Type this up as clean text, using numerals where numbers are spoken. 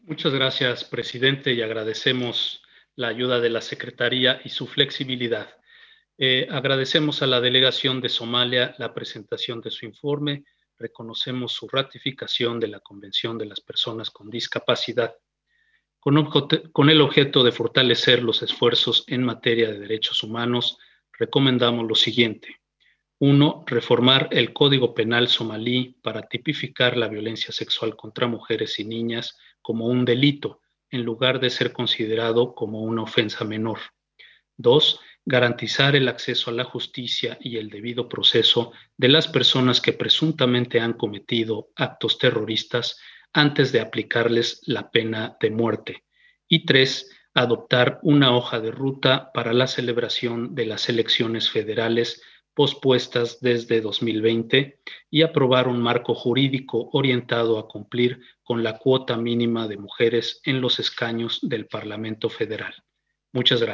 Muchas gracias, presidente, y agradecemos la ayuda de la Secretaría y su flexibilidad. Agradecemos a la delegación de Somalia la presentación de su informe, reconocemos su ratificación de la Convención de las Personas con Discapacidad, con el objeto de fortalecer los esfuerzos en materia de derechos humanos. Recomendamos lo siguiente. 1. Reformar el Código Penal somalí para tipificar la violencia sexual contra mujeres y niñas como un delito, en lugar de ser considerado como una ofensa menor. 2. Garantizar el acceso a la justicia y el debido proceso de las personas que presuntamente han cometido actos terroristas antes de aplicarles la pena de muerte. Y 3. Adoptar una hoja de ruta para la celebración de las elecciones federales pospuestas desde 2020 y aprobar un marco jurídico orientado a cumplir con la cuota mínima de mujeres en los escaños del Parlamento Federal. Muchas gracias.